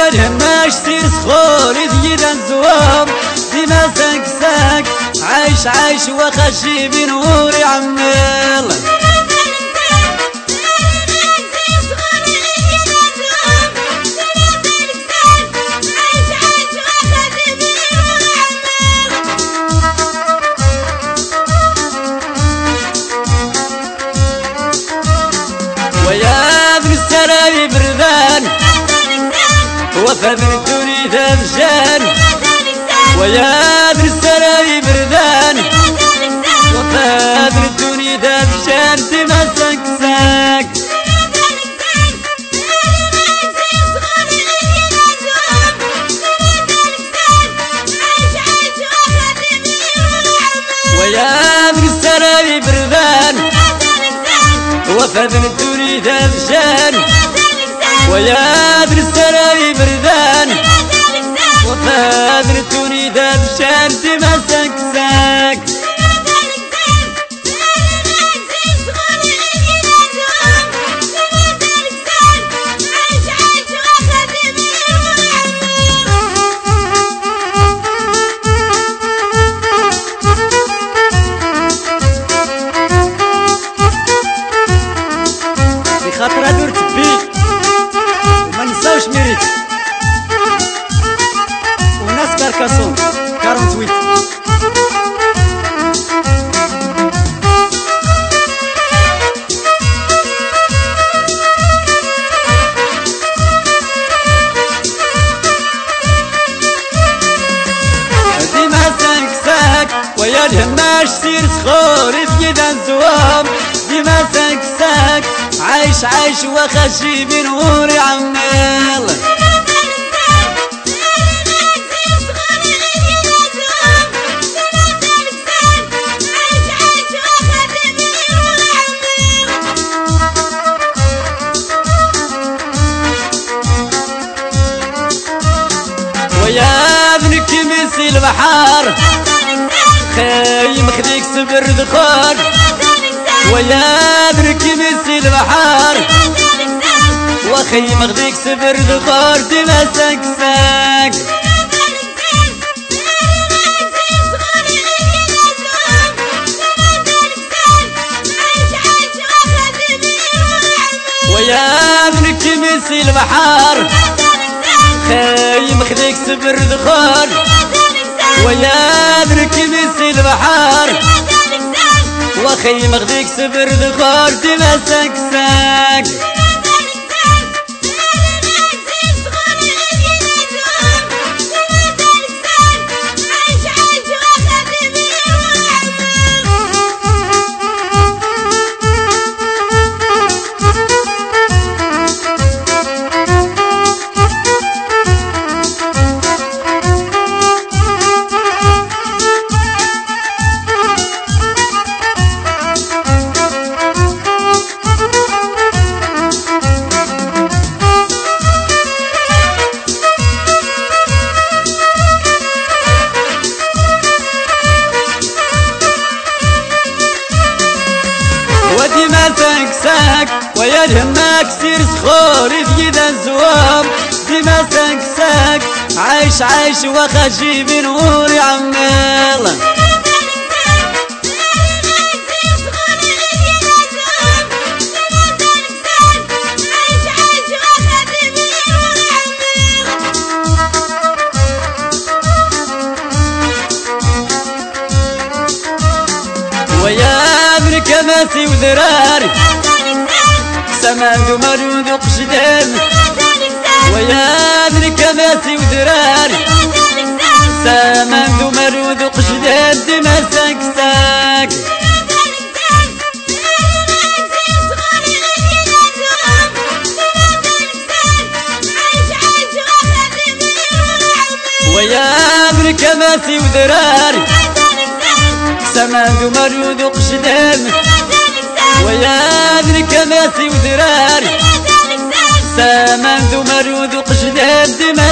ويا الهماش سير صخور ذيدا الزوام ديما ساك عايش وخشي بنور يعمل ويا ابن السراي بردان وفذن تريد مشان ويا ابن السراي بردان وفذن تريد مشان ديما ساك ويا ابن السراي بردان وفذن تريد مشان ويا ابن السراي بردان وفذن تريد مشان ديما ساك خاطر درت بي وما نساوش ميريت وناس كاركاسون 48 ديما ساك ويا الهماش سير صخور في يد الزوام ديما ساك عايش وخشي بنور يعمل ويا ابنك مثل البحر خايم خديك سبر ذخار ويا ابنك مثل البحر وخيم خديك سبر ذخار ديما ساك ويا ابنك مثل البحر خايم خديك سبر ذخار ويا ابنك مثل البحر وخيم خديك سبر ذخار ديما ساك وديما ساك ويا الهماك سير صخور في يد الزوام ديما ساك عايش وخشي بنور يعمل ويا ابنك ماسي وذراري سمان ذو مرود وقشدان ويا ابنك ماسي وذراري سمان ذو مرود وقشدان ديما ساك ويا ابنك ماسي وذراري سمان ذو مرود وقشدان ويا ابنك ماسي وذراري سمان ذو مرود وقشدان ديما